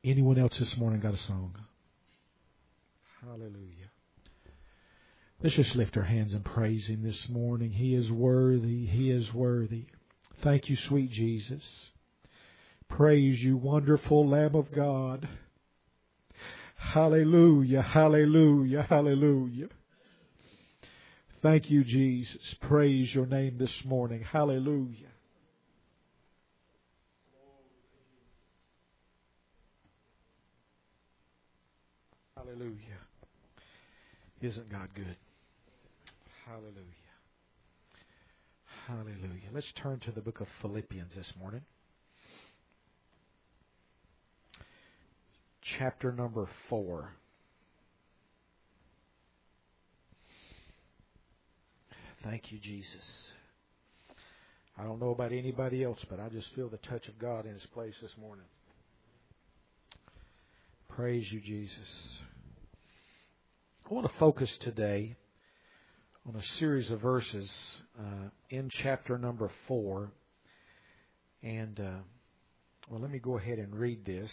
Anyone else this morning got a song? Hallelujah. Let's just lift our hands and praise Him this morning. He is worthy. He is worthy. Thank you, sweet Jesus. Praise you, wonderful Lamb of God. Hallelujah, hallelujah, hallelujah. Thank you, Jesus. Praise your name this morning. Hallelujah. Hallelujah. Isn't God good? Hallelujah. Hallelujah. Let's turn to the book of Philippians this morning. Chapter number 4. Thank you, Jesus. I don't know about anybody else, but I just feel the touch of God in His place this morning. Praise you, Jesus. I want to focus today on a series of verses in chapter number 4. And, let me go ahead and read this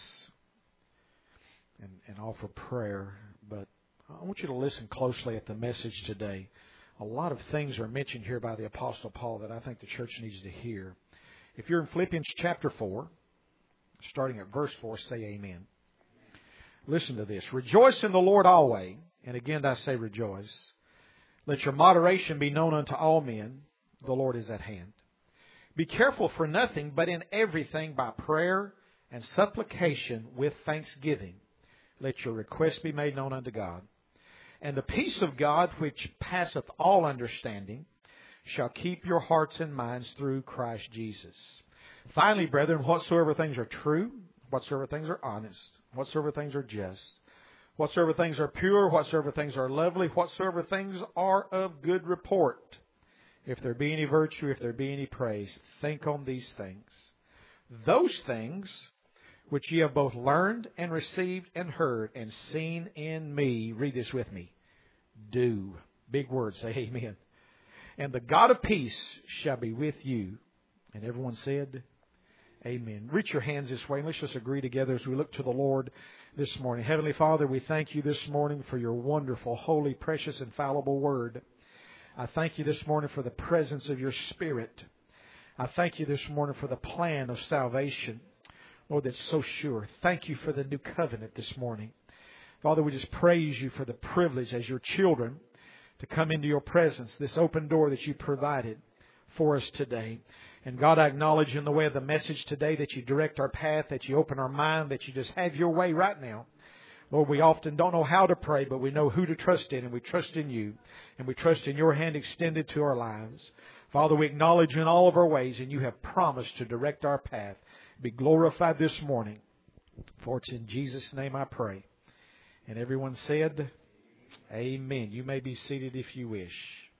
and offer prayer. But I want you to listen closely at the message today. A lot of things are mentioned here by the Apostle Paul that I think the church needs to hear. If you're in Philippians chapter 4, starting at verse 4, say amen. Listen to this. Rejoice in the Lord always. And again I say rejoice. Let your moderation be known unto all men. The Lord is at hand. Be careful for nothing, but in everything by prayer and supplication with thanksgiving. Let your requests be made known unto God. And the peace of God, which passeth all understanding, shall keep your hearts and minds through Christ Jesus. Finally, brethren, whatsoever things are true, whatsoever things are honest, whatsoever things are just, whatsoever things are pure, whatsoever things are lovely, whatsoever things are of good report, if there be any virtue, if there be any praise, think on these things. Those things which ye have both learned and received and heard and seen in me, read this with me, do. Big words, say amen. And the God of peace shall be with you. And everyone said, amen. Reach your hands this way and let's just agree together as we look to the Lord this morning. Heavenly Father, we thank you this morning for your wonderful, holy, precious, infallible word. I thank you this morning for the presence of your Spirit. I thank you this morning for the plan of salvation. Lord, that's so sure. Thank you for the new covenant this morning. Father, we just praise you for the privilege as your children to come into your presence, this open door that you provided for us today. And God, I acknowledge in the way of the message today that you direct our path, that you open our mind, that you just have your way right now. Lord, we often don't know how to pray, but we know who to trust in, and we trust in you, and we trust in your hand extended to our lives. Father, we acknowledge in all of our ways, and you have promised to direct our path. Be glorified this morning. For it's in Jesus' name I pray. And everyone said, amen. You may be seated if you wish.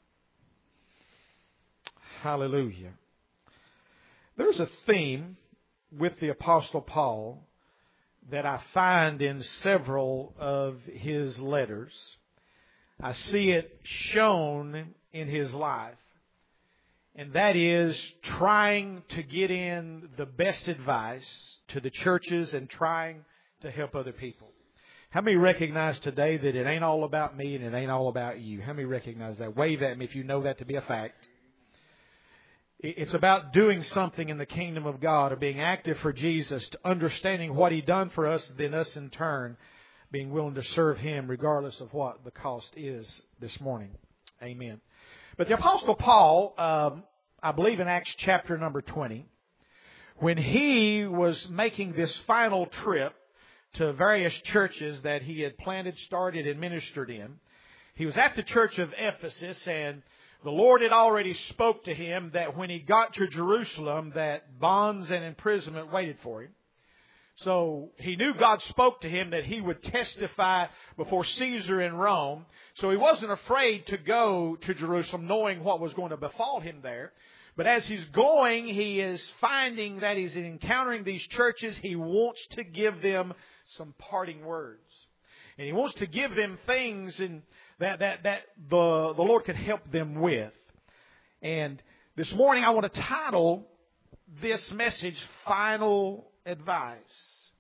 Hallelujah. There's a theme with the Apostle Paul that I find in several of his letters. I see it shown in his life. And that is trying to get in the best advice to the churches and trying to help other people. How many recognize today that it ain't all about me and it ain't all about you? How many recognize that? Wave at me if you know that to be a fact. It's about doing something in the kingdom of God, or being active for Jesus, understanding what He done for us, then us in turn being willing to serve Him regardless of what the cost is this morning. Amen. But the Apostle Paul, I believe in Acts chapter number 20, when he was making this final trip to various churches that he had planted, started, and ministered in, he was at the church of Ephesus, and the Lord had already spoke to him that when he got to Jerusalem, that bonds and imprisonment waited for him. So he knew God spoke to him that he would testify before Caesar in Rome. So he wasn't afraid to go to Jerusalem knowing what was going to befall him there. But as he's going, he is finding that he's encountering these churches. He wants to give them some parting words. And he wants to give them things that the Lord could help them with. And this morning I want to title this message, Final Advice.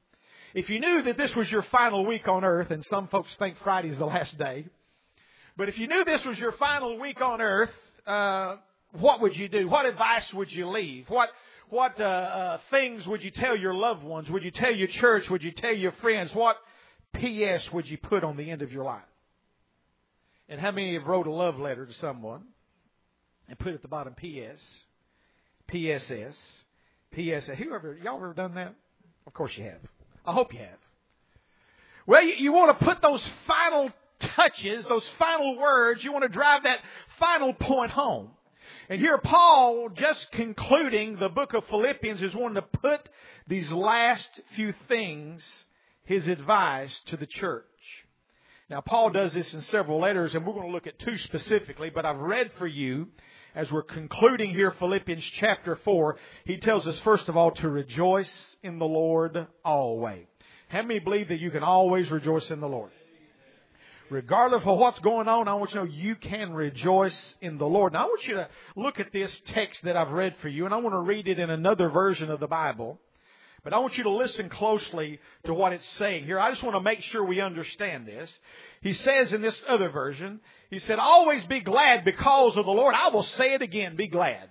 if you knew that this was your final week on earth, and some folks think Friday's the last day, but if you knew this was your final week on earth, what would you do? What advice would you leave? What things would you tell your loved ones? Would you tell your church? Would you tell your friends? What P.S. would you put on the end of your life? And how many have wrote a love letter to someone and put at the bottom P.S., P.S.S., P.S.S.? Y'all ever done that? Of course you have. I hope you have. Well, you want to put those final touches, those final words. You want to drive that final point home. And here Paul, just concluding the book of Philippians, is wanting to put these last few things, his advice to the church. Now, Paul does this in several letters, and we're going to look at two specifically, but I've read for you, as we're concluding here Philippians chapter 4, he tells us, first of all, to rejoice in the Lord always. How many believe that you can always rejoice in the Lord? Regardless of what's going on, I want you to know you can rejoice in the Lord. Now, I want you to look at this text that I've read for you, and I want to read it in another version of the Bible. But I want you to listen closely to what it's saying here. I just want to make sure we understand this. He says in this other version, he said, always be glad because of the Lord. I will say it again, be glad.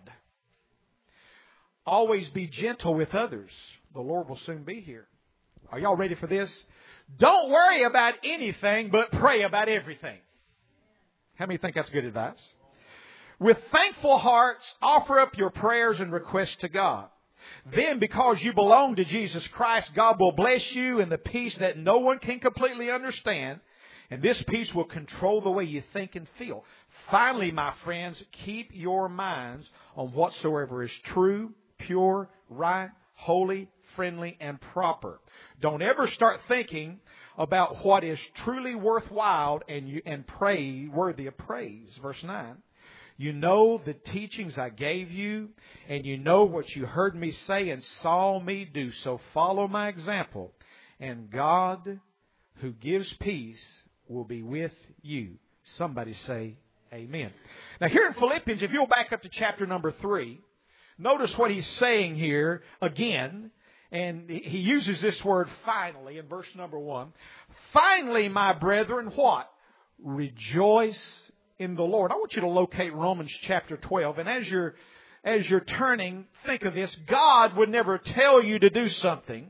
Always be gentle with others. The Lord will soon be here. Are y'all ready for this? Don't worry about anything, but pray about everything. How many think that's good advice? With thankful hearts, offer up your prayers and requests to God. Then, because you belong to Jesus Christ, God will bless you in the peace that no one can completely understand. And this peace will control the way you think and feel. Finally, my friends, keep your minds on whatsoever is true, pure, right, holy, friendly, and proper. Don't ever start thinking about what is truly worthwhile and pray worthy of praise. Verse 9. You know the teachings I gave you, and you know what you heard me say and saw me do. So follow my example, and God, who gives peace, will be with you. Somebody say amen. Now here in Philippians, if you'll back up to chapter number 3, notice what he's saying here again. And he uses this word finally in verse number 1. Finally, my brethren, what? Rejoice in the Lord. I want you to locate Romans chapter 12. And as you're turning, think of this. God would never tell you to do something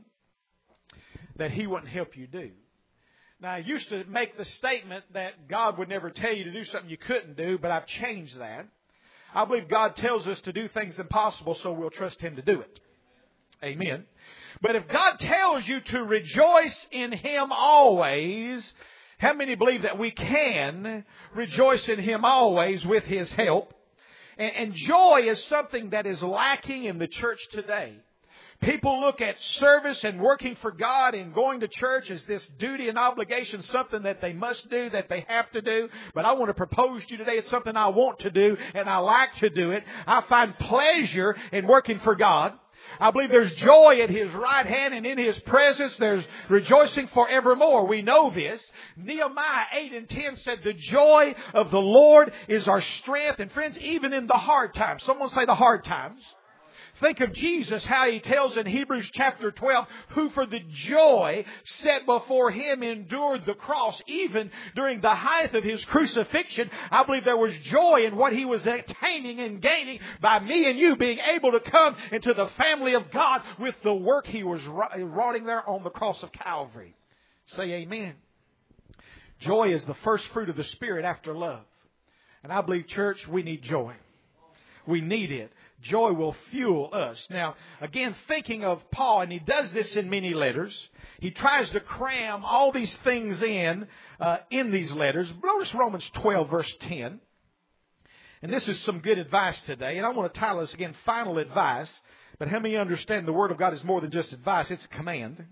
that He wouldn't help you do. Now, I used to make the statement that God would never tell you to do something you couldn't do, but I've changed that. I believe God tells us to do things impossible, so we'll trust Him to do it. Amen. But if God tells you to rejoice in Him always, how many believe that we can rejoice in Him always with His help? And joy is something that is lacking in the church today. People look at service and working for God and going to church as this duty and obligation, something that they must do, that they have to do. But I want to propose to you today, it's something I want to do and I like to do it. I find pleasure in working for God. I believe there's joy at His right hand and in His presence. There's rejoicing forevermore. We know this. Nehemiah 8:10 said, the joy of the Lord is our strength. And friends, even in the hard times, someone say the hard times. Think of Jesus, how He tells in Hebrews chapter 12, who for the joy set before Him endured the cross. Even during the height of His crucifixion, I believe there was joy in what He was attaining and gaining by me and you being able to come into the family of God with the work He was wrought there on the cross of Calvary. Say amen. Joy is the first fruit of the Spirit after love. And I believe, church, we need joy. We need it. Joy will fuel us. Now, again, thinking of Paul, and he does this in many letters. He tries to cram all these things in these letters. Notice Romans 12, verse 10. And this is some good advice today. And I want to title this again, Final Advice. But how many understand the Word of God is more than just advice? It's a command.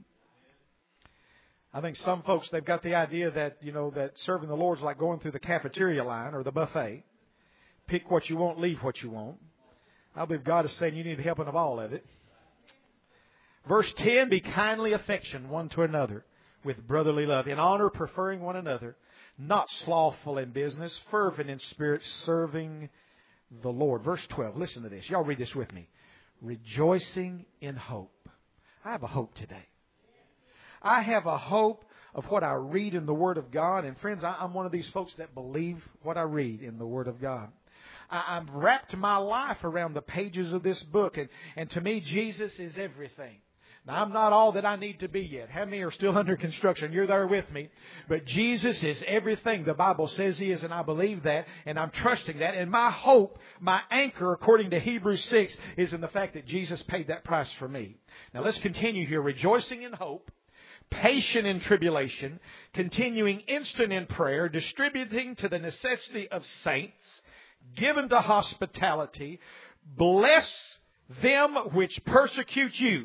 I think some folks, they've got the idea that, that serving the Lord is like going through the cafeteria line or the buffet. Pick what you want, leave what you want. I believe God is saying you need the helping of all of it. Verse 10, be kindly affectioned one to another with brotherly love, in honor preferring one another, not slothful in business, fervent in spirit, serving the Lord. Verse 12, listen to this. Y'all read this with me. Rejoicing in hope. I have a hope today. I have a hope of what I read in the Word of God. And friends, I'm one of these folks that believe what I read in the Word of God. I've wrapped my life around the pages of this book. And to me, Jesus is everything. Now, I'm not all that I need to be yet. How many are still under construction? You're there with me. But Jesus is everything the Bible says He is, and I believe that, and I'm trusting that. And my hope, my anchor, according to Hebrews 6, is in the fact that Jesus paid that price for me. Now, let's continue here. Rejoicing in hope, patient in tribulation, continuing instant in prayer, distributing to the necessity of saints, given to hospitality, bless them which persecute you.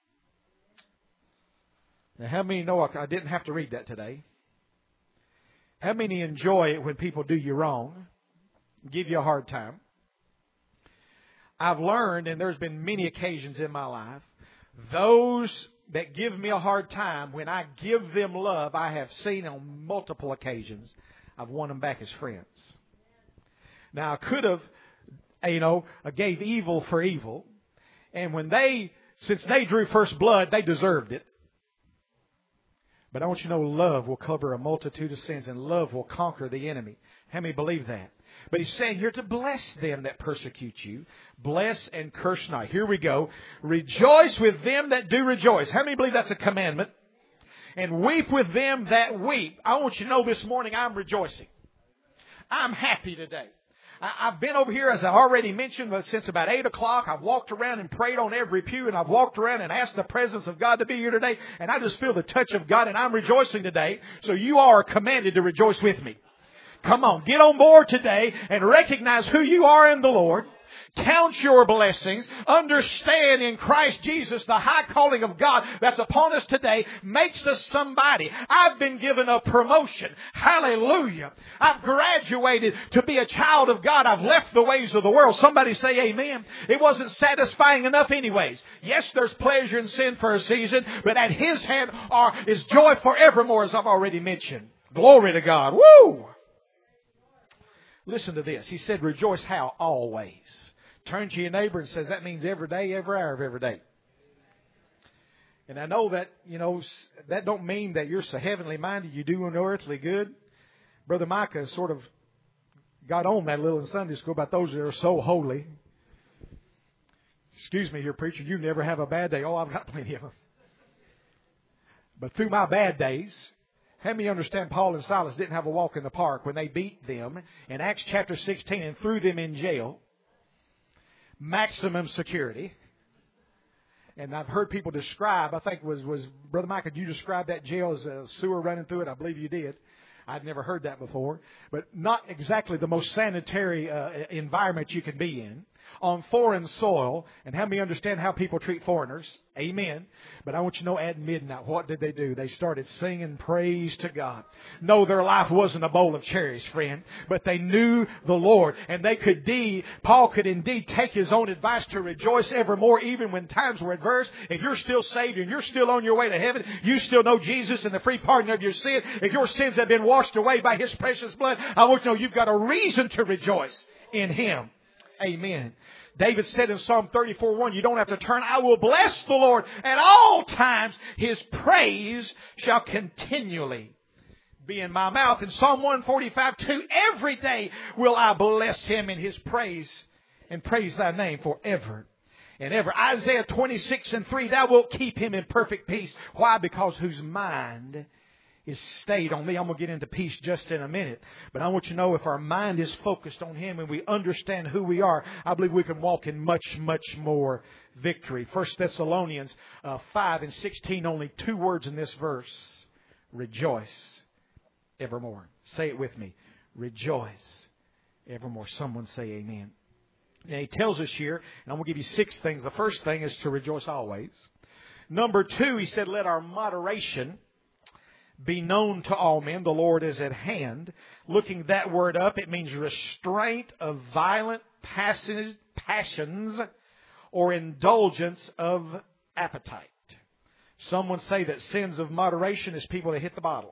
Now, how many know I didn't have to read that today? How many enjoy it when people do you wrong, give you a hard time? I've learned, and there's been many occasions in my life, those that give me a hard time, when I give them love, I have seen on multiple occasions, I've won them back as friends. Now, I could have, gave evil for evil, and since they drew first blood, they deserved it. But I want you to know love will cover a multitude of sins, and love will conquer the enemy. How many believe that? But He's saying here to bless them that persecute you. Bless and curse not. Here we go. Rejoice with them that do rejoice. How many believe that's a commandment? And weep with them that weep. I want you to know this morning I'm rejoicing. I'm happy today. I've been over here, as I already mentioned, since about 8 o'clock. I've walked around and prayed on every pew, and I've walked around and asked the presence of God to be here today. And I just feel the touch of God, and I'm rejoicing today. So you are commanded to rejoice with me. Come on, get on board today and recognize who you are in the Lord. Count your blessings. Understand in Christ Jesus the high calling of God that's upon us today makes us somebody. I've been given a promotion. Hallelujah. I've graduated to be a child of God. I've left the ways of the world. Somebody say amen. It wasn't satisfying enough anyways. Yes, there's pleasure in sin for a season, but at His hand is joy forevermore, as I've already mentioned. Glory to God. Woo! Listen to this. He said, rejoice how? Always. Turn to your neighbor and says, that means every day, every hour of every day. And I know that, that don't mean that you're so heavenly minded, you do no earthly good. Brother Micah sort of got on that a little in Sunday school about those that are so holy. Excuse me, here, preacher, you never have a bad day. Oh, I've got plenty of them. But through my bad days, how many understand Paul and Silas didn't have a walk in the park when they beat them in Acts chapter 16 and threw them in jail? Maximum security. And I've heard people describe, I think was Brother Micah, did you describe that jail as a sewer running through it? I believe you did. I'd never heard that before. But not exactly the most sanitary environment you can be in. On foreign soil. And how many understand how people treat foreigners? Amen. But I want you to know at midnight, what did they do? They started singing praise to God. No, their life wasn't a bowl of cherries, friend. But they knew the Lord. And Paul could indeed take his own advice to rejoice evermore, even when times were adverse. If you're still saved and you're still on your way to heaven, you still know Jesus and the free pardon of your sin. If your sins have been washed away by His precious blood, I want you to know you've got a reason to rejoice in Him. Amen. David said in Psalm 34:1, you don't have to turn. I will bless the Lord at all times. His praise shall continually be in my mouth. In Psalm 145:2, every day will I bless Him in His praise and praise Thy name forever and ever. Isaiah 26:3, Thou wilt keep him in perfect peace. Why? Because whose mind is stayed on me. I'm going to get into peace just in a minute. But I want you to know if our mind is focused on Him and we understand who we are, I believe we can walk in much, much more victory. 1 Thessalonians 5:16, only 2 words in this verse. Rejoice evermore. Say it with me. Rejoice evermore. Someone say amen. Now He tells us here, and I'm going to give you 6 things. The first thing is to rejoice always. Number 2, He said, let our moderation be known to all men. The Lord is at hand. Looking that word up, it means restraint of violent passions or indulgence of appetite. Some would say that sins of moderation is people that hit the bottle.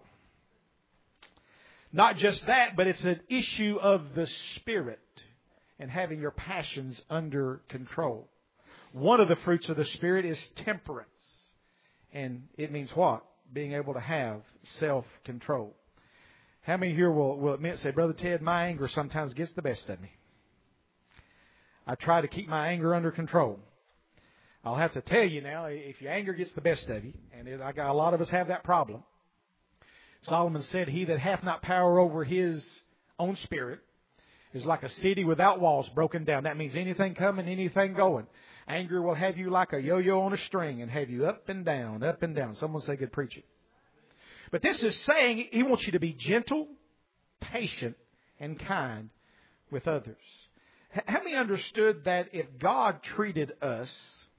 Not just that, but it's an issue of the Spirit and having your passions under control. One of the fruits of the Spirit is temperance. And it means what? being able to have self-control. How many here will admit, say, Brother Ted, my anger sometimes gets the best of me. I try to keep my anger under control. I'll have to tell you now, if your anger gets the best of you, and a lot of us have that problem. Solomon said, he that hath not power over his own spirit is like a city without walls broken down. That means anything coming, anything going. Anger will have you like a yo-yo on a string and have you up and down, up and down. Someone say good preaching. But this is saying he wants you to be gentle, patient, and kind with others. How many understood that if God treated us,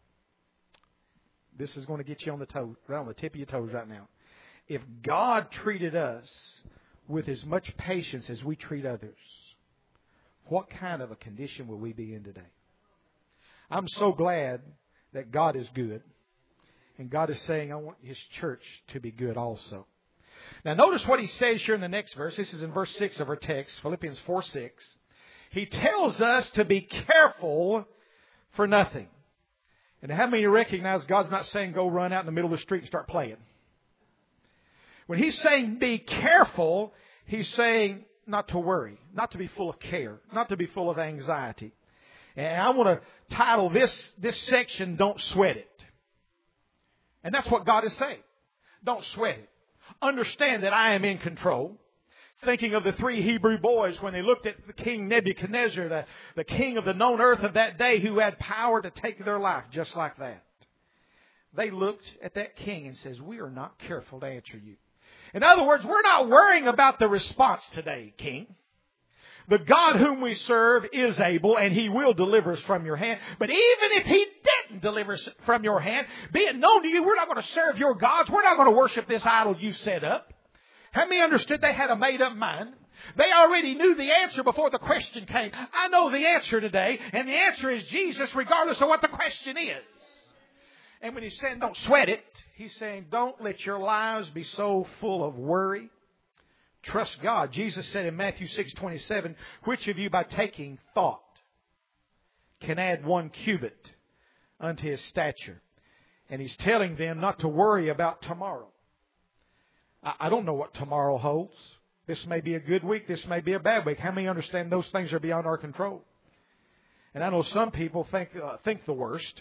this is going to get you on the toe, right on the tip of your toes right now. If God treated us with as much patience as we treat others, what kind of a condition will we be in today? I'm so glad that God is good. And God is saying, I want His church to be good also. Now notice what He says here in the next verse. This is in verse 6 of our text, Philippians 4:6. He tells us to be careful for nothing. And how many recognize God's not saying go run out in the middle of the street and start playing? When He's saying be careful, He's saying not to worry, not to be full of care, not to be full of anxiety. And I want to title this section, Don't Sweat It. And that's what God is saying. Don't sweat it. Understand that I am in control. Thinking of the 3 Hebrew boys when they looked at the King Nebuchadnezzar, the king of the known earth of that day who had power to take their life just like that. They looked at that king and says, we are not careful to answer you. In other words, we're not worrying about the response today, King. The God whom we serve is able and He will deliver us from your hand. But even if He didn't deliver us from your hand, be it known to you, we're not going to serve your gods. We're not going to worship this idol you set up. How many understood they had a made-up mind? They already knew the answer before the question came. I know the answer today, and the answer is Jesus, regardless of what the question is. And when He's saying don't sweat it, He's saying don't let your lives be so full of worry. Trust God. Jesus said in Matthew 6:27, which of you by taking thought can add 1 cubit unto his stature? And He's telling them not to worry about tomorrow. I don't know what tomorrow holds. This may be a good week. This may be a bad week. How many understand those things are beyond our control? And I know some people think the worst.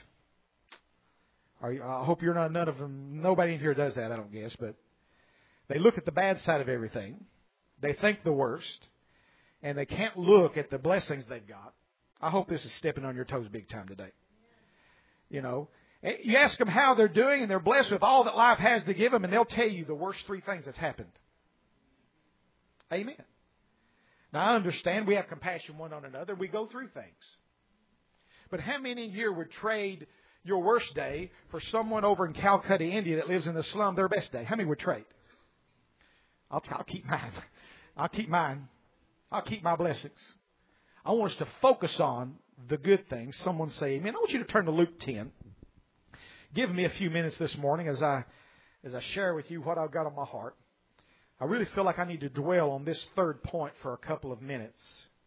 I hope you're not none of them. Nobody in here does that, I don't guess. But they look at the bad side of everything. They think the worst. And they can't look at the blessings they've got. I hope this is stepping on your toes big time today. You know. You ask them how they're doing, and they're blessed with all that life has to give them, and they'll tell you the worst 3 things that's happened. Amen. Now, I understand we have compassion one on another. We go through things. But how many in here would trade your worst day for someone over in Calcutta, India that lives in the slum their best day? How many would trade? I'll keep mine. I'll keep mine. I'll keep my blessings. I want us to focus on the good things. Someone say amen. I want you to turn to Luke 10. Give me a few minutes this morning as I share with you what I've got on my heart. I really feel like I need to dwell on this 3rd point for a couple of minutes.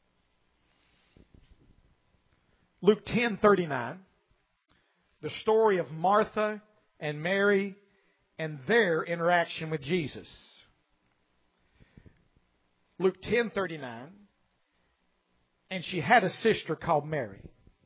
Luke 10:39, the story of Martha and Mary and their interaction with Jesus. Luke 10:39, and she had a sister called Mary,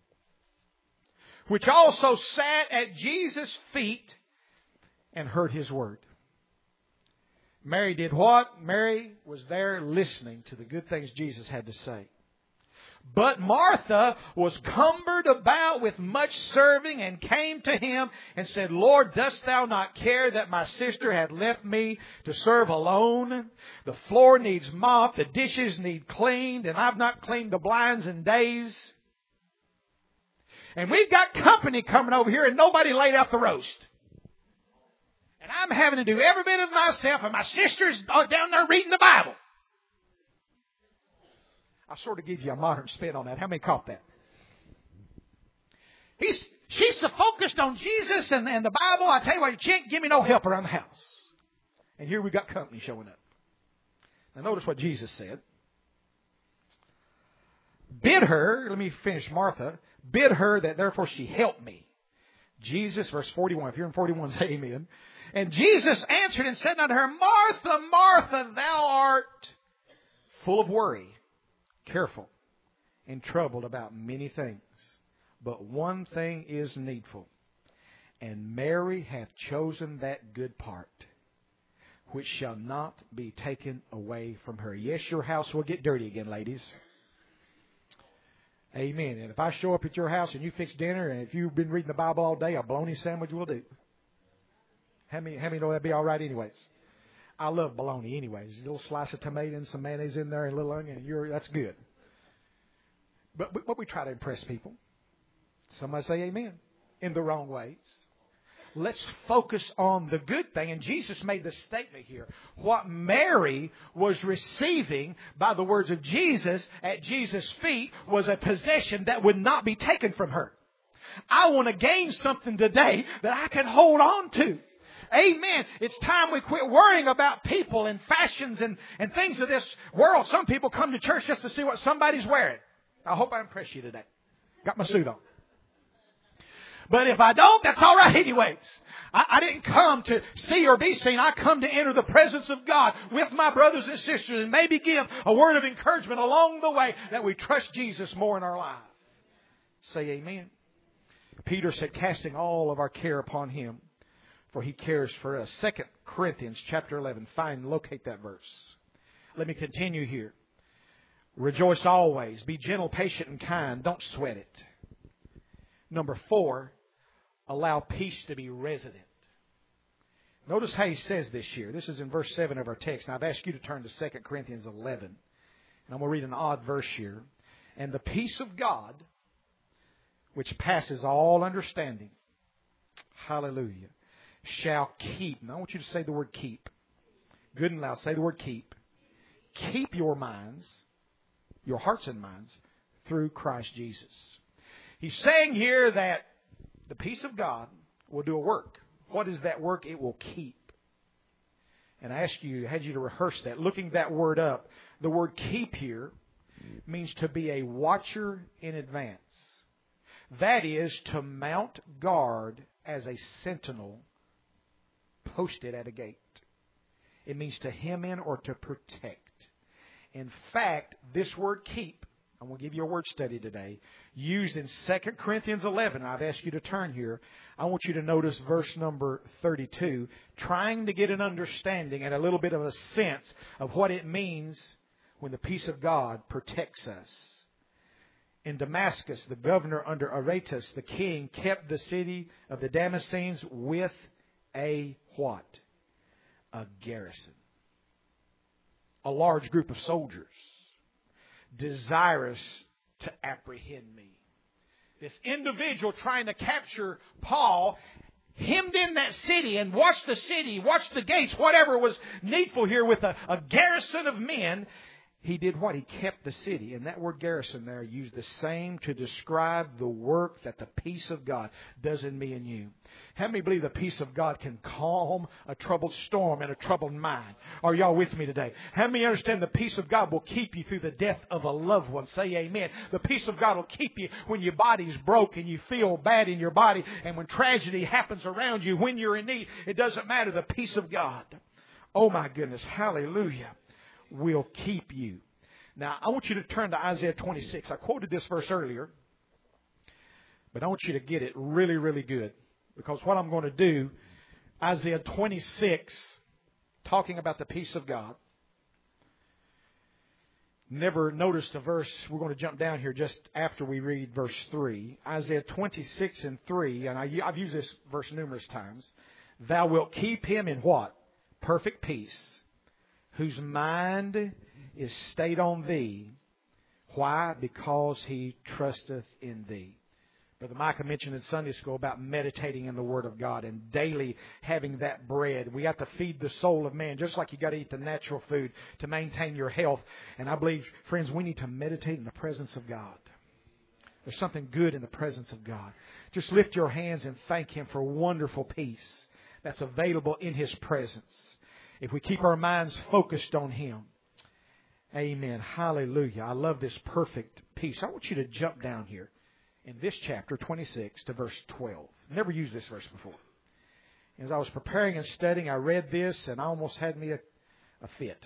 which also sat at Jesus' feet and heard His word. Mary did what? Mary was there listening to the good things Jesus had to say. But Martha was cumbered about with much serving and came to Him and said, Lord, dost Thou not care that my sister had left me to serve alone? The floor needs mopped, the dishes need cleaned, and I've not cleaned the blinds in days. And we've got company coming over here and nobody laid out the roast. And I'm having to do every bit of myself, and my sister's down there reading the Bible. I sort of give you a modern spin on that. How many caught that? She's so focused on Jesus and the Bible, I tell you what, you can't give me no help around the house. And here we got company showing up. Now notice what Jesus said. Bid her, let me finish Martha, bid her that therefore she help me. Jesus, verse 41. If you're in 41, say amen. And Jesus answered and said unto her, Martha, Martha, thou art full of worry, careful, and troubled about many things. But one thing is needful. And Mary hath chosen that good part, which shall not be taken away from her. Yes, your house will get dirty again, ladies. Amen. And if I show up at your house and you fix dinner, and if you've been reading the Bible all day, a bologna sandwich will do. How many know that'd be all right anyways? I love bologna anyways. A little slice of tomato and some mayonnaise in there and a little onion, that's good. But we try to impress people. Somebody say amen. In the wrong ways. Let's focus on the good thing. And Jesus made the statement here. What Mary was receiving by the words of Jesus at Jesus' feet was a possession that would not be taken from her. I want to gain something today that I can hold on to. Amen. It's time we quit worrying about people and fashions and things of this world. Some people come to church just to see what somebody's wearing. I hope I impress you today. Got my suit on. But if I don't, that's all right anyways. I didn't come to see or be seen. I come to enter the presence of God with my brothers and sisters and maybe give a word of encouragement along the way that we trust Jesus more in our life. Say amen. Peter said, casting all of our care upon Him, for He cares for us. 2 Corinthians chapter 11. Find, locate that verse. Let me continue here. Rejoice always. Be gentle, patient, and kind. Don't sweat it. Number 4, allow peace to be resident. Notice how he says this here. This is in verse 7 of our text. Now I've asked you to turn to 2 Corinthians 11. And I'm going to read an odd verse here. And the peace of God, which passes all understanding, hallelujah, shall keep. Now I want you to say the word keep. Good and loud. Say the word keep. Keep your minds, your hearts and minds, through Christ Jesus. He's saying here that the peace of God will do a work. What is that work? It will keep. And I had you to rehearse that. Looking that word up, the word keep here means to be a watcher in advance. That is to mount guard as a sentinel posted at a gate. It means to hem in or to protect. In fact, this word keep, I'm going to give you a word study today, used in 2 Corinthians 11. I've asked you to turn here. I want you to notice verse number 32, trying to get an understanding and a little bit of a sense of what it means when the peace of God protects us. In Damascus, the governor under Aretas, the king, kept the city of the Damascenes with a what? A garrison. A large group of soldiers, desirous to apprehend me. This individual trying to capture Paul hemmed in that city and watched the gates, whatever was needful here with a garrison of men. He did what? He kept the city. And that word garrison there used the same to describe the work that the peace of God does in me and you. How many believe the peace of God can calm a troubled storm and a troubled mind? Are y'all with me today? How many understand the peace of God will keep you through the death of a loved one? Say amen. The peace of God will keep you when your body's broke and you feel bad in your body, and when tragedy happens around you, when you're in need. It doesn't matter. The peace of God, oh my goodness, hallelujah, will keep you. Now, I want you to turn to Isaiah 26. I quoted this verse earlier, but I want you to get it really, really good. Because what I'm going to do, Isaiah 26, talking about the peace of God. Never noticed a verse. We're going to jump down here just after we read verse 3. Isaiah 26 and 3, and I've used this verse numerous times. Thou wilt keep him in what? Perfect peace, whose mind is stayed on thee. Why? Because he trusteth in thee. Brother Micah mentioned in Sunday school about meditating in the Word of God and daily having that bread. We got to feed the soul of man, just like you got to eat the natural food to maintain your health. And I believe, friends, we need to meditate in the presence of God. There's something good in the presence of God. Just lift your hands and thank Him for wonderful peace that's available in His presence. If we keep our minds focused on Him. Amen. Hallelujah. I love this perfect peace. I want you to jump down here in this chapter 26 to verse 12. Never used this verse before. As I was preparing and studying, I read this and I almost had me a fit.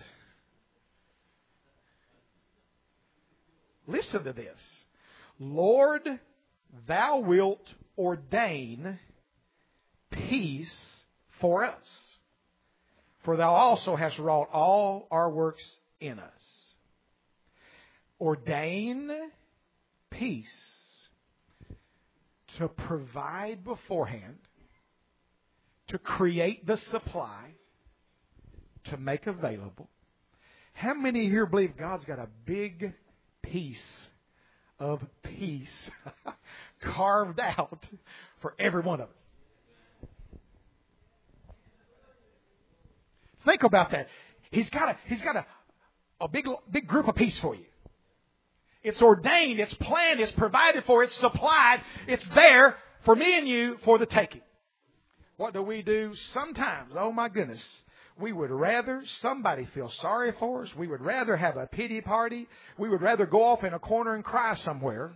Listen to this. Lord, Thou wilt ordain peace for us, for Thou also hast wrought all our works in us. Ordain peace to provide beforehand, to create the supply, to make available. How many here believe God's got a big piece of peace carved out for every one of us? Think about that. He's got a big group of peace for you. It's ordained, it's planned, it's provided for, it's supplied, it's there for me and you for the taking. What do? Sometimes, oh my goodness, we would rather somebody feel sorry for us. We would rather have a pity party. We would rather go off in a corner and cry somewhere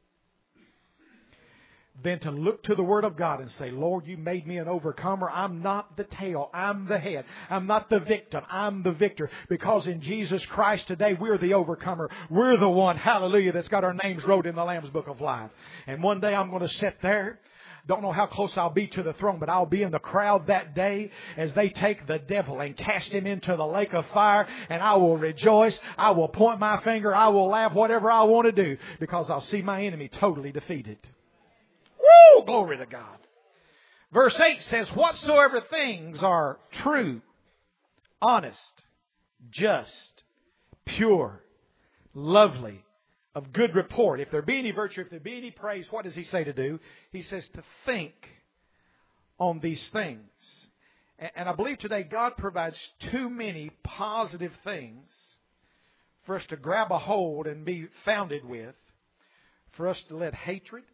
than to look to the Word of God and say, Lord, You made me an overcomer. I'm not the tail. I'm the head. I'm not the victim. I'm the victor. Because in Jesus Christ today, we're the overcomer. We're the one, hallelujah, that's got our names wrote in the Lamb's Book of Life. And one day I'm going to sit there. Don't know how close I'll be to the throne, but I'll be in the crowd that day as they take the devil and cast him into the lake of fire, and I will rejoice. I will point my finger. I will laugh, whatever I want to do, because I'll see my enemy totally defeated. Woo! Glory to God. Verse 8 says, whatsoever things are true, honest, just, pure, lovely, of good report. If there be any virtue, if there be any praise, what does He say to do? He says to think on these things. And I believe today God provides too many positive things for us to grab a hold and be founded with, for us to let hatred,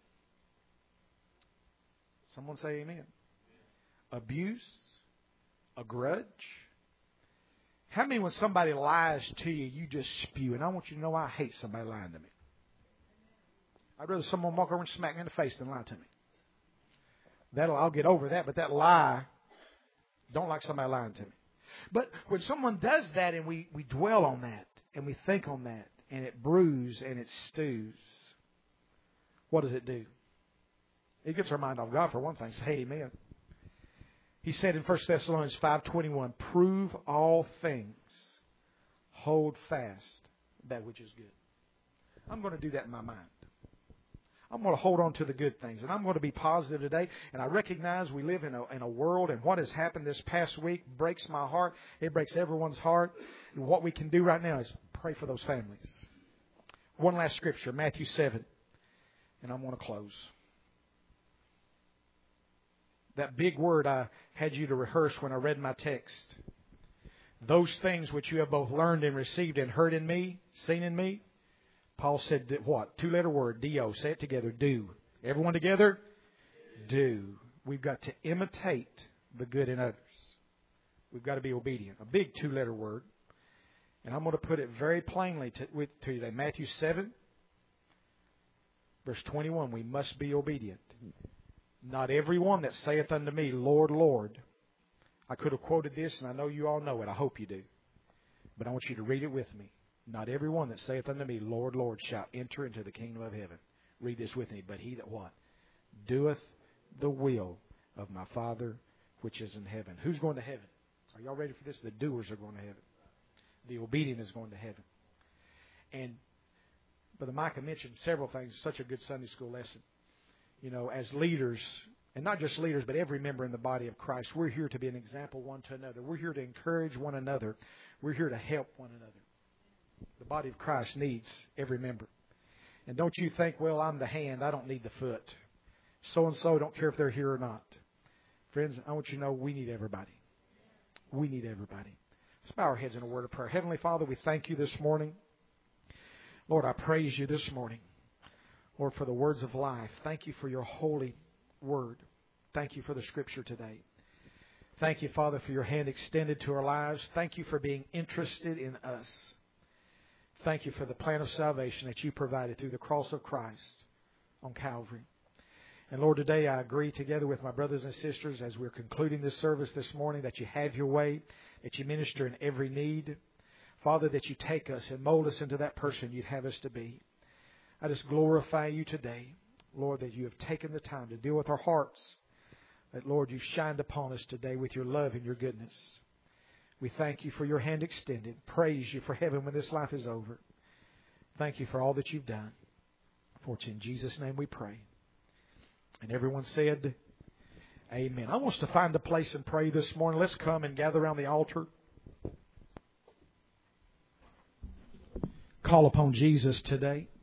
someone say amen, abuse, a grudge. How many, when somebody lies to you, you just spew? And I want you to know I hate somebody lying to me. I'd rather someone walk over and smack me in the face than lie to me. I'll get over that, but that lie, don't like somebody lying to me. But when someone does that and we dwell on that and we think on that and it brews and it stews, what does it do? It gets our mind off God for one thing. Say amen. He said in 1 Thessalonians 5:21, prove all things, hold fast that which is good. I'm going to do that in my mind. I'm going to hold on to the good things, and I'm going to be positive today. And I recognize we live in a world, and what has happened this past week breaks my heart. It breaks everyone's heart. And what we can do right now is pray for those families. One last scripture, Matthew 7, and I'm going to close. That big word I had you to rehearse when I read my text. Those things which you have both learned and received and heard in me, seen in me. Paul said what? Two-letter word, D-O. Say it together, do. Everyone together? Do. We've got to imitate the good in others. We've got to be obedient. A big two-letter word. And I'm going to put it very plainly to you today. Matthew 7, verse 21. We must be obedient. Not every one that saith unto me, Lord, Lord. I could have quoted this, and I know you all know it. I hope you do. But I want you to read it with me. Not every one that saith unto me, Lord, Lord, shall enter into the kingdom of heaven. Read this with me. But he that what? Doeth the will of my Father which is in heaven. Who's going to heaven? Are y'all ready for this? The doers are going to heaven. The obedient is going to heaven. And Brother Micah mentioned several things. Such a good Sunday school lesson. You know, as leaders, and not just leaders, but every member in the body of Christ, we're here to be an example one to another. We're here to encourage one another. We're here to help one another. The body of Christ needs every member. And don't you think, well, I'm the hand, I don't need the foot. So-and-so, don't care if they're here or not. Friends, I want you to know we need everybody. We need everybody. Let's bow our heads in a word of prayer. Heavenly Father, we thank You this morning. Lord, I praise You this morning. Lord, for the words of life. Thank You for Your holy word. Thank You for the scripture today. Thank You, Father, for Your hand extended to our lives. Thank You for being interested in us. Thank You for the plan of salvation that You provided through the cross of Christ on Calvary. And Lord, today I agree together with my brothers and sisters as we're concluding this service this morning that you have your way, that you minister in every need. Father, that you take us and mold us into that person you'd have us to be. I just glorify you today, Lord, that you have taken the time to deal with our hearts. That, Lord, you've shined upon us today with your love and your goodness. We thank you for your hand extended. Praise you for heaven when this life is over. Thank you for all that you've done. For it's in Jesus' name we pray. And everyone said, amen. I want us to find a place and pray this morning. Let's come and gather around the altar. Call upon Jesus today.